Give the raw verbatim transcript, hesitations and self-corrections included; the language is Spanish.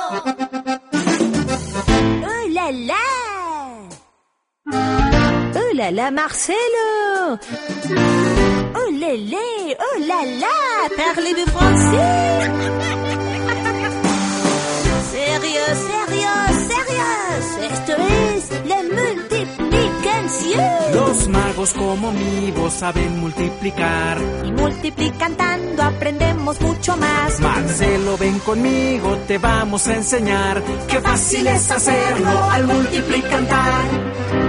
Oh là là! Oh là là, Marcelo! Oh lélé! Oh là là! Parlez-vous français? Sérieux, sérieux, sérieux! Esto es la multiplicación. Los magos como mi voz saben multiplicar. Y multiplicando aprendemos mucho más. Marcelo, ven conmigo, te vamos a enseñar. Qué fácil es hacerlo al multiplicar.